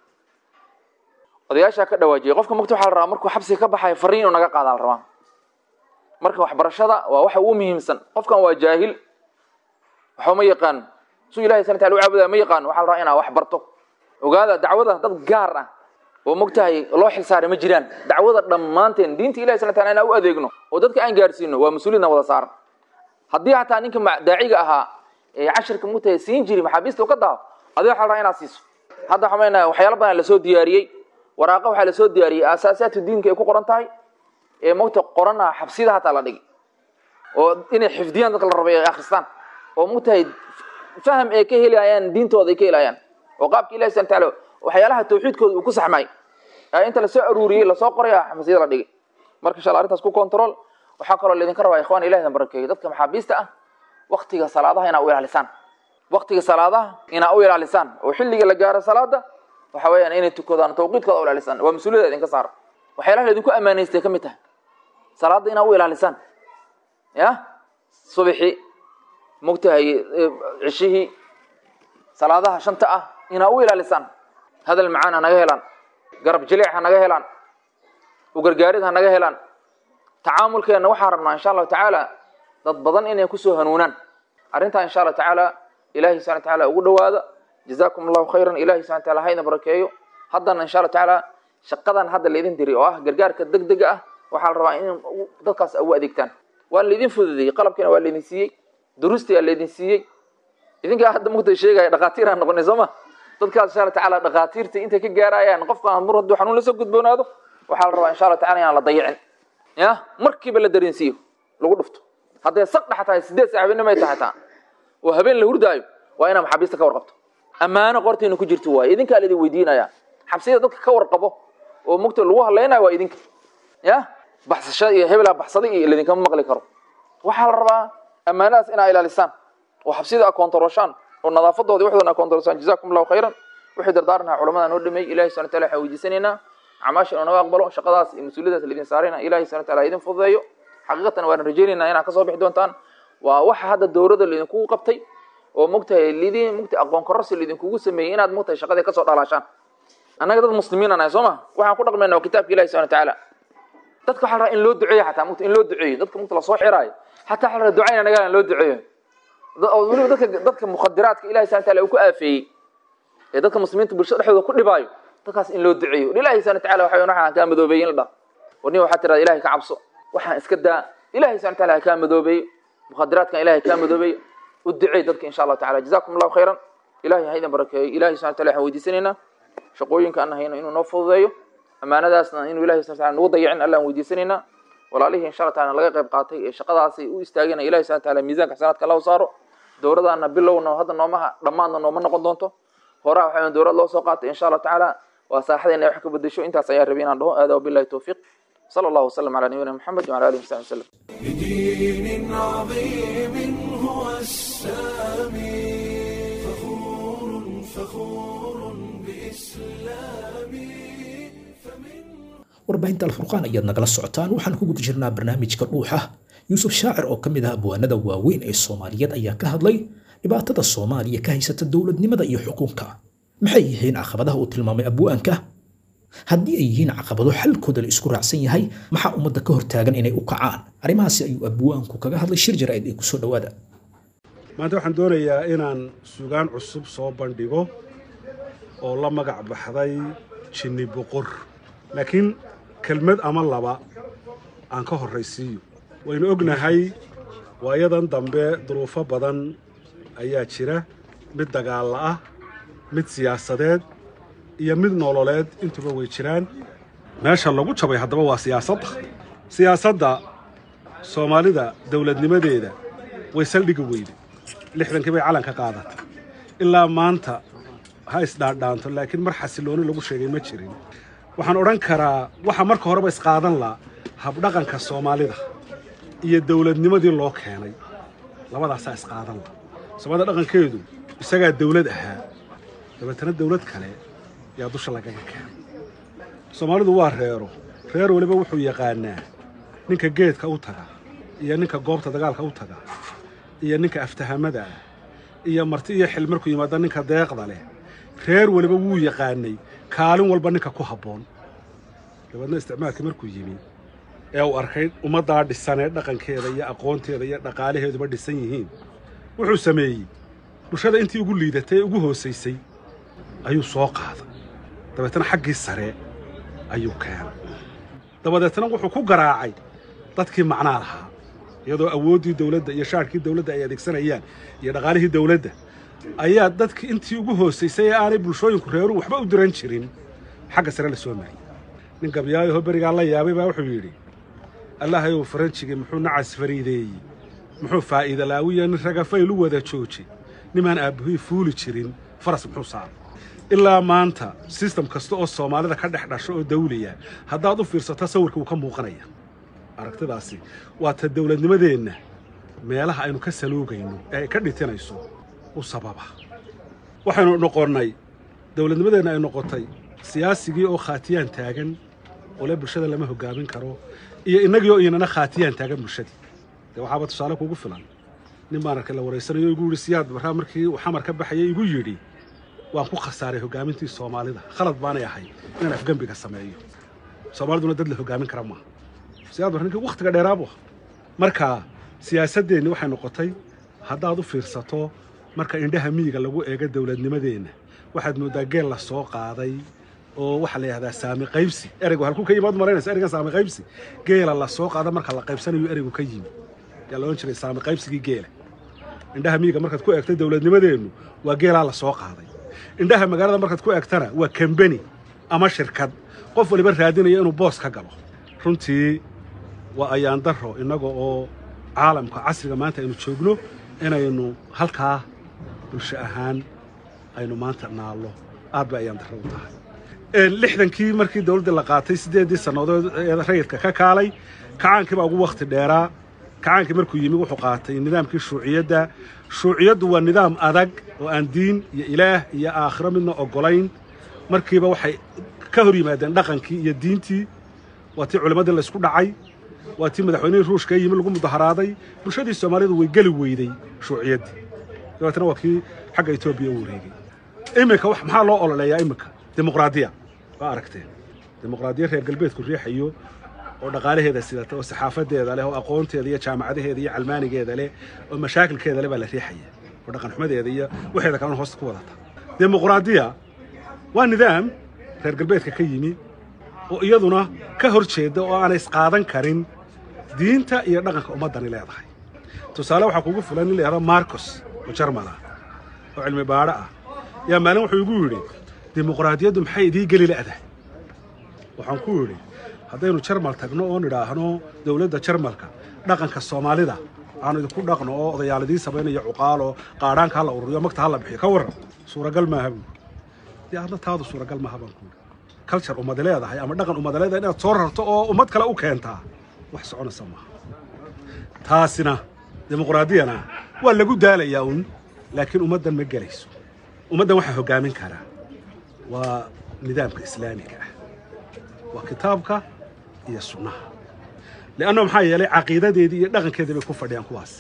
odayaasha ka dhawaajiyay qofka mugta waxa la rabaa markuu xabsi ka baxay fariin uu naga qaada la rabaa. marka waxbarashada waa waxa ugu muhiimsan. qofkan waa jaahil, waxa ma yaqaan suu ilaahay subhanahu wa ta'ala u caabudaa ma yaqaan. waxa la rabaa inaa wax barto. ogaada dacwada dad gaar ah oo mugtahay loo xil saaray ma jiraan. dacwada dhammaanteen diinta ilaahay subhanahu wa ta'ala inaan u adeegno oo dadka aan gaarsiino waa mas'uuliyadna wada saaran. haddii hataa ninka daaciga ahaa ee cashirka mugtahay siin jiray maxaabiista ka daa, adiga waxa la rabaa inaad siiso. hadda xameena waxyaalo badan la soo diyaariyay, waraaqa waxa la soo diyaariyay asaasaadka diinka ay ku qoran tahay ee mugta qorana xabsida hataa la dhigi, oo inay xifdiyaan dadka la rabay ay akhristaan, oo mugtahay faham ay ka helayaan diintooda ay ka helayaan, oo qaabka ilaahay subhanahu wa ta'ala waxyaalaha tawxiidkooda uu ku saxmay ee inta la soo aruuriyay la soo qoray xabsida la dhigi. marka insha Allah arintaas ku control. waxaa kaloo la idin ka rabaa ikhwaan ilaahay barakeeyo dadka maxaabiista ah waqtiga salaadaha inaa u ilaalisaan. waqtiga salaadaha inaa u ilaalisaan oo xilliga la gaaro salaada waxa weeyaan inay tukadaan tawqiidkooda u ilaalisaan. waa mas'uuliyad idin ka saaran. waxyaalaha la idinku amaaneystay ka mid tahay salaada inaa u ilaalisaan. ya subaxi mugtahay cishihii salaadaha shanta ah inaa u ilaalisaan. hadal macaan ha naga helaan, garab jilic ha naga helaan, u gargaarid ha naga helaan. tacaamulkeena waxaan rabnaa insha allahu tacaala dad badan inay kusoo hanuunaan arrintaa insha allahu tacaala. ilaahay subhanahu wa ta'ala ugu dhawaada. jazaakum allahu khayran. ilaahay subhanahu wa ta'ala hayna barakeeyo. haddana insha allahu tacaala shaqadan hadda laydin diri oo ah gargaarka degdega ah waxaa la rabaa in dadkaas ugu adeegtaan waa laydin fududeeyey qalabkiina waa laydin siiyey duruustii aa laydin siiyey idinkaa hadda mugta sheegaya dhakhaatiir aan noqonay sooma dadkaas insha alla tacaala dhakhaatiirta intay ka gaarayaan qofkaan mar hadduu xanuun lasoo gudboonaado waxaa la rabaa insha alla tacala inaan la dayicin ya markiiba la dareensiiyo lagu dhufto hadday saq dhex tahay sideed saac habeenimo ay tahay taa oo habeen la hurdaayo waa inaa maxaabiista ka warqabto ammaano qortiina ku jirto waaye idinkaa laidin weydiinaya xabsiyada dadka ka warqabo oo mugta lagu hadlaynayo waa idinka ya baxsashada iyo hebelaa baxsaday iyo laidinkama maqli karo waxaa la rabaa ammaanadaas inaa ilaalisaan oo xabsiyada aa koontarooshaan oo nadaafadoodii waxdana aa koontaroosaan jazakum allahu khayran wixii dardaarnaha culamada noo dhameeyey ilahi subhana wataala waxaan weydiisanaynaa acmaasha inuu naga aqbalo shaqadaas iyo mas-uuliyadaas laidin saarayna ilahi subhana wataala idin fududeeyo xaqiiqatan waan rajaynaynaa inaad kasoo bixi doontaan waa waxa hadda dowladda laidinkugu qabtay oo mugtahay lidin mugtay aqoon kororsi laidinkugu sameeyey inaad mugtahay shaqadii kasoo dhalaashaan annaga dad muslimiin anahay soo ma waxaan ku dhaqmayna waa kitaabka ilahi subhana watacaala dadka waxaa la rabaa in loo duceeyo xataa mugta in loo duceeyo dadka mugta lasoo xiraayo xataa waxaa la rabaa ducayna nagaa in loo duceeyo weliba dadka dadka mukhadiraadka ilahi subhana wataala uu ku aafeeyey ee dadka muslimiinta bulshada dhexdooda ku dhibaayo dadkaas in loo duceeyo ilahi subhana wataala waxa waxaan kaa madoobeeyey in la dhaho warniya waxaa tirada ilahi ka cabso waxaan iska daa ilahi subhana wataala ha kaa madoobeeyo mukhadiraadkan ilahi kaa madoobeeyo u duceey dadka insha allahu tacala jazakum allahu khayran ilahi ha idin barakeeyo ilahi subhana wataala waxaan weydiisanaynaa shaqooyinka aan hayno inuu noo fududeeyo ammaanadaasna inuu ilahi subhana wataala nagu dayicin allah aan weydiisanaynaa walaalihii insha allah taala laga qayb qaatay ee shaqadaasi u istaageen ilahi subhana wataala miisaanka xasanaadka allah u saaro dowladana bilowna hadda noomaha dhammaadna nooma noqon doonto horaa waxaa dowlad loo soo qaatay insha allah tacaala waa saaxadayna wax ka bedesho intaas ayaa rabay inaan dhaho aada wabillahi tawfiiq صلى الله وسلم على نبينا محمد وعلى اله وصحبه وسلم. بدين عظيم هو السامي فخور فخور بإسلامي warbaahinta alfurqaan ayaad nagala socotaan waxaan ku guda jirnaa barnaamijka dhuuxa yuusuf shaacir oo ka mid ah abwaanada waaweyn ee soomaaliyeed ayaa ka hadlay dhibaatada soomaaliya ka haysata dowladnimada iyo xukunka maxay yihiin caqabadaha uu tilmaamay abwaanka haddii ay yihiin caqabado xalkooda la isku raacsan yahay maxaa ummadda ka hortaagan inay u kacaan arrimahaasi ayuu abwaanku kaga hadlay shir jaraa'id ee kusoo dhowaada maanta waxaan doonayaa inaan sugaan cusub soo bandhigo oo la magac baxday jinni boqor laakiin kelmad ama laba aan ka horraysiiyo waynu ognahay waayadan dambe duruufo badan ayaa jira mid dagaalla ah mid siyaasadeed iyo mid nololeed intuba way jiraan meesha lagu jabay haddaba waa siyaasadda siyaasadda soomaalida dowladnimadeeda way saldhigi weyday lixdankii bay calanka qaadatay ilaa maanta ha isdhaandhaanto laakiin mar xasilooni lagu sheegay ma jirin waxaan odhan karaa waxa marka horeba isqaadan la habdhaqanka soomaalida iyo dowladnimadii loo keenay labadaasaa isqaadan la soomaalida dhaqankeedu isagaa dowlad ahaa dabeetana dowlad kale yaa dusha lagaga keenay soomaalidu waa reero reer waliba wuxuu yaqaanaa ninka geedka u taga iyo ninka goobta dagaalka u taga iyo ninka aftahamada ah iyo marti iyo xil markuu yimaado ninka deeqda leh reer waliba wuu yaqaanay kaalin walba ninka ku habboon dabeedna isticmaalkii markuu yimi ee uu arkay ummaddaa dhisan ee dhaqankeeda iyo aqoonteeda iyo dhaqaalaheeduba dhisan yihiin wuxuu sameeyey bulshada intii ugu liidatay ee ugu hoosaysay ayuu soo qaaday dabeetana xaggii sare ayuu keenay dabadeetna wuxuu ku garaacay dadkii macnaa lahaa iyadoo awooddii dowladda iyo shaarkii dowladda ay adeegsanayaan iyo dhaqaalihii dowladda ayaa dadkii intii ugu hoosaysay ee aanay bulshooyinku reeruhu waxba u diran jirin xagga sare la soo mariyey nin gabyaayaho berigaa la yaabay baa wuxuu yidhi allahayow faranjigii muxuu nacas fariideeyey muxuu faa'iida laawiya nin ragafayl u wada joojay nimaan aabbuhii fuuli jirin faras muxuu saaray ilaa maanta sistem kasta oo soomaalida ka dhex dhasho oo dawliya haddaad u fiirsato sawirka wuu ka muuqanaya aragtidaasi waa ta dowladnimadeenna meelaha aynu ka saluugayno ee ay ka dhitinayso u sababa waxaynu noqonnay dowladnimadeenna ay noqotay siyaasigii oo khaatiyaan taagan oo le bulshada lama hoggaamin karo iyo innagii oo inana khaatiyaan taagan bulshadii dee waxaaba tusaale kuugu filan nin baan arkay la waraysanayo igu yidhi siyaad barraa markii uu xamar ka baxayay igu yidhi waan ku khasaaray hoggaamintii soomaalida khalad baanay ahay inaan afgembiga sameeyo soomaaliduna dad la hoggaamin kara maaha siyaad barra ninkii wakhtiga dheeraabu ah marka siyaasaddeenni waxay noqotay haddaad u fiirsato marka indhaha miyiga lagu eego dowladnimadeenna waxaad mooddaa geel la soo qaaday oo waxa la yiraahdaa saami qaybsi ereygu halku ka yimaad mareynaysa ereyga saami qaybsi geela la soo qaado marka la qaybsanayo ereygu ka yimi yaa loo jiray saami qaybsigii geela indhaha miyiga markaad ku eegtay dawladnimadeenu waa geela la soo qaaday indhaha magaalada markaad ku eegtana waa company ama shirkad qof waliba raadinaya inuu boos ka galo runtii waa ayaan daro inaga oo caalamka casriga maanta aynu joogno inaynu halkaa bulsho ahaan aynu maanta naalo aad ba ayaan daro u tahay lixdankii markii dawladda la qaatay sideedii sanadood ee rayidka ka kaalay kacaankii baa ugu waqti dheeraa kacaankii markuu yimi wuxuu qaatay nidaamkii shuuciyadda shuuciyaddu waa nidaam adag oo aan diin iyo ilaah iyo aakhiro midna ogolayn markiiba waxay ka hor yimaadeen dhaqankii iyo diintii waa tii culimadii la isku dhacay waa tii madaxweynihii ruushka yimi lagu mudaharaaday bulshadii soomaalidu way geli weyday shuuciyaddii dabeetana waa kii xagga etoobiya u wareegay iminka wax maxaa loo ololeeyaa iminka dimuqraadiya waa aragteen dimuqraadiya reer galbeedku riixayo oo dhaqaalaheeda sidata oo saxaafadeeda leh oo aqoonteeda iyo jaamacadaheeda iyo calmaanigeeda leh oo mashaakilkeeda leh baa la riixaya oo dhaqan xumadeeda iyo waxeeda kalena hoosta ku wadata dimuqraadiya waa nidaam reer galbeedka ka yimi oo iyaduna ka hor jeeda oo aanay isqaadan karin diinta iyo dhaqanka ummadani leedahay tusaale waxaa kugu filan in la yidhahdo marcos oo jarmal ah oo cilmi baadho ah yaa maalin wuxuu igu yidhi dimuqraadiyaddu maxay idii geli la'dahay waxaan ku yidhi haddaynu jarmal tagno oo nidhaahno dawladda jarmalka dhaqanka soomaalida aanu idinku dhaqno oo odayaal idiin samaynayo cuqaal oo qaadhaanka ha la ururiyo magta ha la bixiyo ka warran suuragal maaha buuri dee adna taadu suuragal maaha baan ku yidhi culture ummad leedahay ama dhaqan ummad leedahay inaad soo rarto oo ummad kale u keentaa wax soconaysa maaha taasina dimuqraadiyana waa lagu daalayaa un laakiin ummaddan ma gelayso ummaddan waxaa hoggaamin karaa waa nidaamka islaamiga ah waa kitaabka iyo sunnaha li'anno maxaa yeelay caqiidadeedii iyo dhaqankeedii bay ku fadhiyaan kuwaas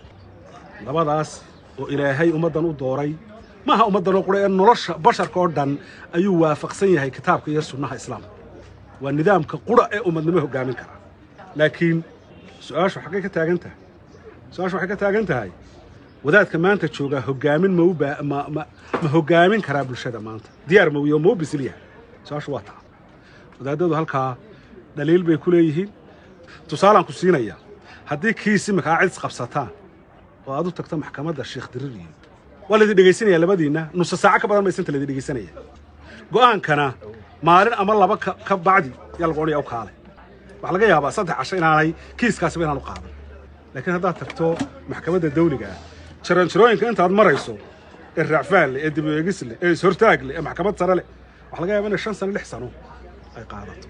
labadaas oo ilaahay ummaddan u dooray maaha ummaddan oo qura ee nolosha basharka oo dhan ayuu waafaqsan yahay kitaabka iyo sunnaha islaamka waa nidaamka qura ee ummadnimo hoggaamin kara laakiin su-aashu xaggay ka taagan tahay su-aashu waxay ka taagan tahay wadaadka maanta joogaa hoggaamin ma u baa ma ma ma hoggaamin karaa bulshada maanta diyaar ma wiyo ma u bisil yahay su-aashu waa taa wadaadadu halkaa dhaliil bay ku leeyihiin tusaalaan ku siinaya haddii kiis imika aa cidis qabsataan oo aad u tagto maxkamadda sheekh diririyo waa laydin dhegaysanaya labadiinna nusa saaco ka badan maysanta laydin dhegaysanaya go'aankana maalin ama laba ka bacdi yaa lagu odhaya u kaalay waxaa laga yaabaa saddex casho inaanay kiiskaasiba inaan u qaadan laakiin haddaad tagto maxkamadda dawliga ah jaranjarooyinka intaad marayso ee raacfaan leh ee dib u eegis leh ee ishortaag leh ee maxkamad sare leh waxaa laga yaabaa inay shan sano lix sano ay qaadato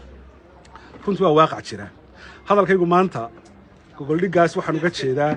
runtii waa waaqac jira hadalkaygu maanta gogoldhiggaas waxaan uga jeedaa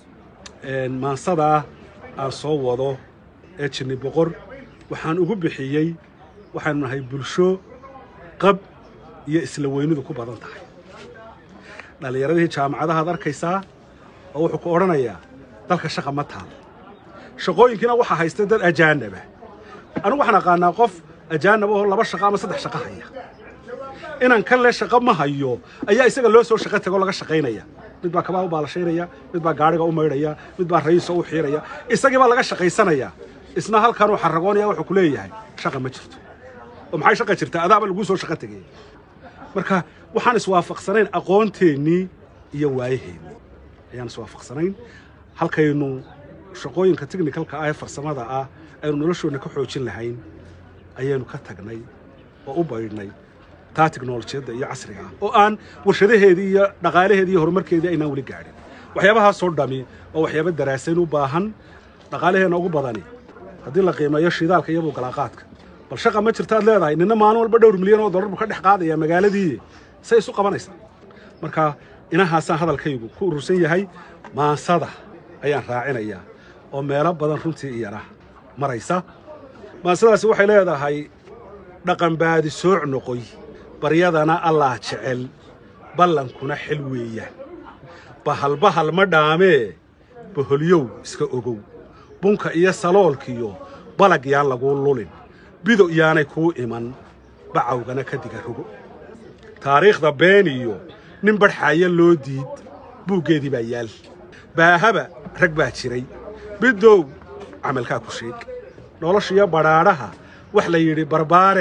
maansadaa aan soo wado ee jinni boqor waxaan ugu bixiyey waxaanu nahay bulsho qab iyo isla weynidu ku badan tahay dhallinyaradii jaamacadahaad arkaysaa oo wuxuu ku odhanayaa dalka shaqa ma taalo shaqooyinkiina waxaa haysta dad ajaanaba anigu waxaan aqaanaa qof ajaanab oo laba shaqo ama saddex shaqo haya inaan kan le shaqo ma hayo ayaa isaga loo soo shaqo tago laga shaqaynaya mid baa kabaa u baalashaynaya mid baa gaadhiga u maydhaya mid baa rayiisoo u xiiraya isagii baa laga shaqaysanaya isna halkanuu xaragoonaya wuxuu ku leeyahay shaqa ma jirto oo maxay shaqa jirtaa adaaba laguu soo shaqo tegaya marka waxaan iswaafaqsanayn aqoonteennii iyo waayaheennii ayaan iswaafaqsanayn halkaynu shaqooyinka technicalka ah ee farsamada ah aynu noloshoodna ka xoojin lahayn ayaynu ka tagnay oo u baydhnay taa tiknolojiyadda iyo casriga ah oo aan warshadaheedii iyo dhaqaalaheedii iyo horumarkeedii aynaan weli gaadhin waxyaabahaasoo dhami oo waxyaaba daraasayn u baahan dhaqaalaheenna ugu badani haddii la qiimeeyo shidaalka iyo buugalaaqaadka bal shaqa ma jirtaad leedahay nina maalin walba dhowr milyan oo dollar buu ka dhex qaadaya magaaladii say isu qabanaysaa marka inahaasaan hadalkaygu ku urursan yahay maansada ayaan raacinayaa oo meelo badan runtii iyana maraysa maansadaasi waxay leedahay dhaqan baadi sooc noqoy baryadana allaah jecel ballankuna xil weeya bahalbahal ma dhaamee boholyow iska ogow bunka iyo saloolkiyo balag yaan laguu lulin bido yaanay kuu iman bacawgana ka diga rogo taariikhda been iyo nin badhxaaya loo diid buuggeedii baa yaal baahaba rag baa jiray bidow camalkaa ku sheeg noloshiyo badhaadhaha wax la yidhi barbaarey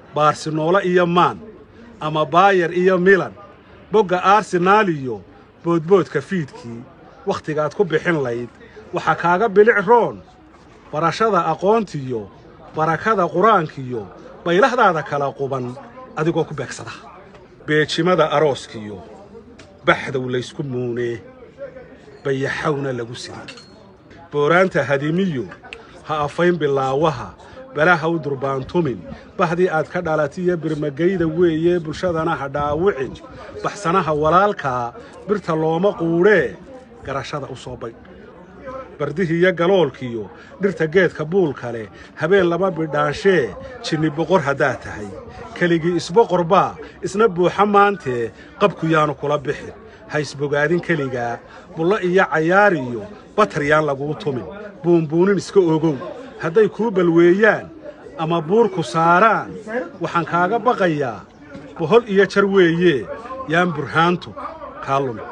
baarsinoola iyo maan ama baayar iyo milan bogga arsenaal iyo boodboodka fiidkii wakhtigaad ku bixin layd waxaa kaaga bilic roon barashada aqoontiyo barakada qur-aankiyo baylahdaada kala quban adigoo ku beegsada beejimada arooskiyo baxdow laysku muunee bayaxawna lagu sida booraanta hadimiyo ha afayn bilaawaha balaha u durbaantumin bahdii aad ka dhalatiyo birmagayda weeye bulshadana ha dhaawicin baxsanaha walaalkaa birta looma quudhee garashada u soo baydh bardihiiyo galoolkiyo dhirta geedka buulka leh habeen lama bidhaanshee jinni boqor haddaad tahay keligii isboqor baa isna buuxa maantee qabku yaanu kula bixin ha isbogaadin keligaa bullo iyo cayaar iyo batar yaan laguu tumin buunbuunin iska ogow hadday kuu balweeyaan ama buurku saaraan waxaan kaaga baqayaa bohol iyo jar weeye yaan burhaantu kaa lumin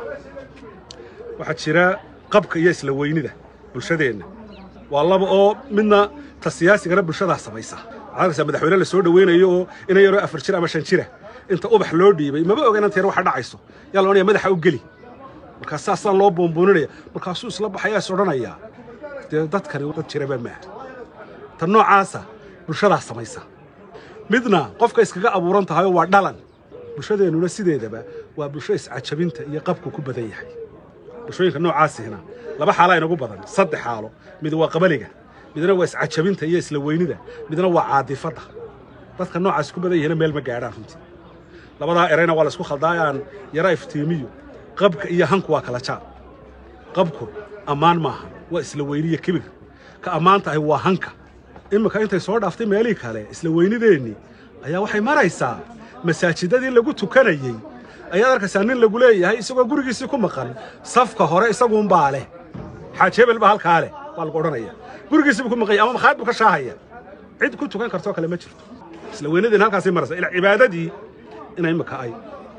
waxaa jira qabka iyo isla weynida bulshadeenna waa laba oo midna ta siyaasigana bulshadaa samaysa waxaa madaxweyne la soo dhaweynayo oo ina yaroo afar jir ama shan jira inta ubax loo dhiibay maba oga inanta yar waxa dhacayso yaa la odhanaya madaxa u geli markaas saasaa loo buunbuuninaya markaasuu isla baxayaa is odhanayaa dee dadkani dad jiraba maaha tan noocaasa bulshadaa samaysa midna qofka iskaga abuuran tahayoo waa dhalan bulshadeennuna sideedaba waa bulsho iscajabinta iyo qabku ku badan yahay bulshooyinka noocaasihina laba xaalaa inagu badan saddex xaalo mid waa qabaliga midna waa iscajabinta iyo isla weynida midna waa caadifadda dadka noocaas ku badan yahayna meel ma gaadhaan runtii labadaa erayna waa la isku khaldaayaan yara iftiimiyo qabka iyo hanku waa kala jaad qabku ammaan maaha waa isla weyniyo kibir ka ammaan tahay waa hanka imika intay soo dhaaftay meelihii kale isla weynideennii ayaa waxay maraysaa masaajidadii lagu tukanayey ayaad arkaysaa nin lagu leeyahay isagoo gurigiisii ku maqan safka hore isaguunbaa leh xaaj hebel baa halkaa leh waa lagu odhanaya gurigiisii buu ku maqanya ama makhaayad buu ka shaahaya cid ku tukan kartoo kale ma jirto isla weynadiina halkaasay maraysa ilaa cibaadadii inay imika ay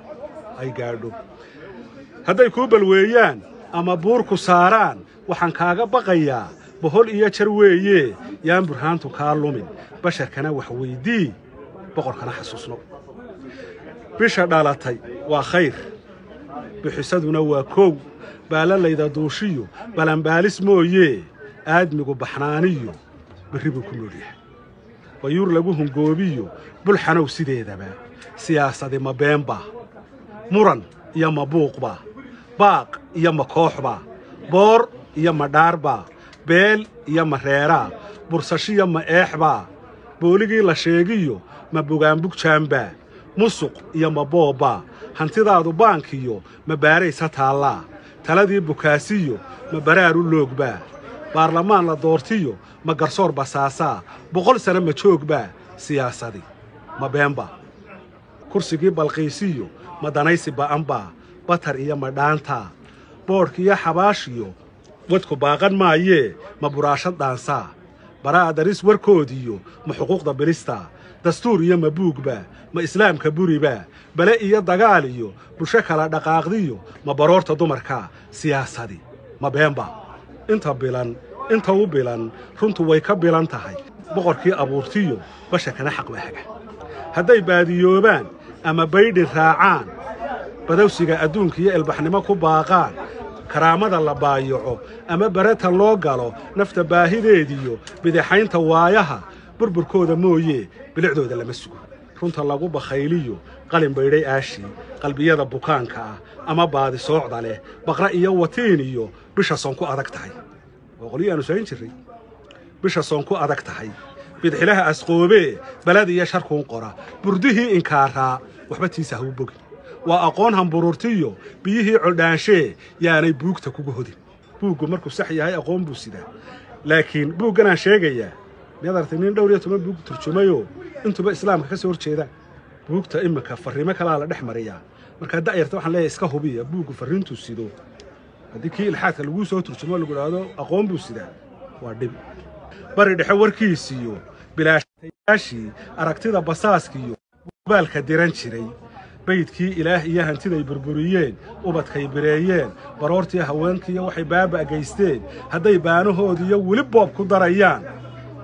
ay gaadho hadday kuu balweeyaan ama buur ku saaraan waxaan kaaga baqayaa bohol iyo jar weeye yaan burhaantu kaa lumin basharkana wax weydii boqorkana xasuusno bisha dhalatay waa khayr bixisaduna waa kow baalalayda duushiyo balanbaalis mooyee aadmigu baxnaaniyo berri buu ku noolyahay bayuur lagu hungoobiyo bulxanow sideedaba siyaasadi ma beenbaa muran iyo ma buuqbaa baaq iyo ma kooxbaa boor iyo ma dhaarbaa beel iyo ma reeraa bursashiyo ma eexbaa booligii la sheegiyo ma bogaanbugjaanbaa musuq iyo ma boobbaa hantidaadu baankiyo ma baaraysa taallaa taladii bukaasiyo ma baraaru loogbaa baarlamaan la doortiyo ma garsoor basaasaa boqol sano ma joogbaa siyaasadi ma beenbaa kursigii balqiisiyo ma danaysi ba'anbaa batar iyo ma dhaantaa boodhkiiyo xabaashiyo wadku baaqan maayee ma buraashad dhaansaa baraa daris warkoodiyo ma xuquuqda bilistaa dastuur iyo ma buugbaa ma islaamka buribaa bale iyo dagaal iyo bulsho kala dhaqaaqdiyo ma baroorta dumarkaa siyaasadi ma beenbaa inta bilan inta u bilan runtu way ka bilan tahay boqorkii abuurtiyo basharkana xaq waaga hadday baadiyoobaan ama baydhin raacaan badawsiga adduunka iyo ilbaxnimo ku baaqaan karaamada la baayaco ama baratan loo galo nafta baahideediyo bidixaynta waayaha burburkooda mooyee bilicdooda lama sugo runta lagu bakhayliyo qalin baydhay aashii qalbiyada bukaanka ah ama baadi soocda leh baqra iyo watiin iyo bisha soon ku adag tahay waa qolyo aanu saayin jirray bisha soon ku adag tahay bidxilaha asqoobee balad iyo sharkuun qora burdihii inkaaraa waxba tiisa ha u bogin waa aqoon hambururtiyo biyihii coldhaanshee yaanay buugta kugu hodin buuggu markuu sax yahay aqoon buu sidaa laakiin buugganaan sheegayaa miyaad aragtay nin dhowr iyo toban buug turjumayoo intuba islaamka ka soo horjeeda buugta iminka farriimo kalaa la dhex mariyaa markaa da'yarta waxaan leeyahay iska hubiya buuggu farriintuu sido haddii kii ilxaadka laguu soo turjumo lagu idhaahdo aqoon buu sidaa waa dhib bari dhexe warkiisiyo bilaashtayaashii aragtida basaaskiiyo baalka diran jiray baydkii ilaah iyo hantiday burburiyeen ubadkay bireeyeen baroortii haweenkiiyo waxay baaba gaysteen hadday baanahoodiiyo weli boob ku darayaan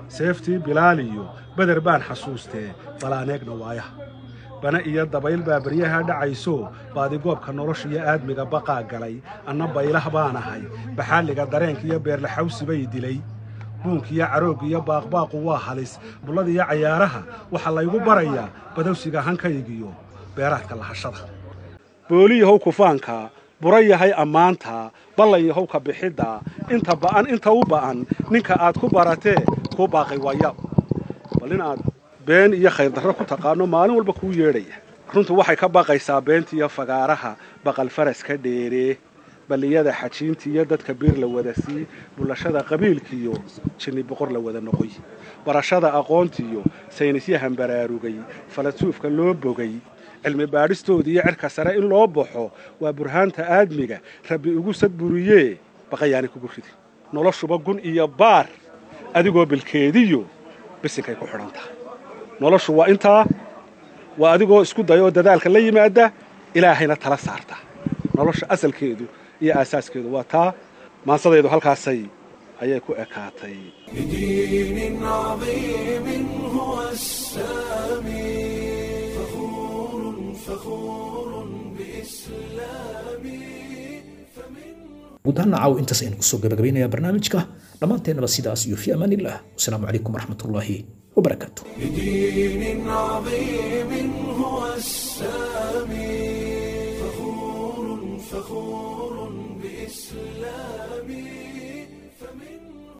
seeftii bilaal iyo beder baan xasuustee balaaneegna waayaha bana iyo dabayl baa baryaha dhacayso baadigoobka nolosha iyo aadmiga baqaa galay anna baylah baan ahay baxaaliga dareenka iyo beerlaxawsi bay dilay buunkiyo caroog iyo baaqbaaqu waa halis bullada iyo cayaaraha waxaa laygu barayaa badowsiga hankaygiyo beeraadka lahashada booliyahow kufaanka bura yahay ammaanta ballayahow ka bixidda inta ba'an inta u ba'an ninka aad ku baratee kuu baaqay waayaab bal in aad been iyo khayr darro ku taqaano maalin walba kuu yeedhaya runtu waxay ka baqaysaa beenta iyo fagaaraha baqal faraska dheeree baliyada xajiinta iyo dadka biir la wada sii bulashada qabiilkiiyo jinni boqor la wada noqoy barashada aqoontiyo saynisyahan baraarugay falasuufka loo bogay cilmi baadhistoodii iyo cirka sare in loo baxo waa burhaanta aadmiga rabbi ugu sadburiyee baqayaani kugu ridi noloshuba gun iyo baar adigoo bilkeediyo bisinkay ku xidhan tahay noloshu waa intaa waa adigoo isku daya oo dadaalka la yimaada ilaahayna tala saarta nolosha asalkeedu iyo aasaaskeedu waa taa maansadaydu halkaasay ayay ku ekaatay بدين عظيم هو السامي فخور فخور بإسلامي guud ahaan caaw intaas aynu kusoo gabagabaynayaa barnaamijka dhammaanteennaba sidaas iyo fi amaan illah wasalaamu calaykum waraxmatullaahi wabarakaatu بدين عظيم هو السامي فخور فخور بإسلامي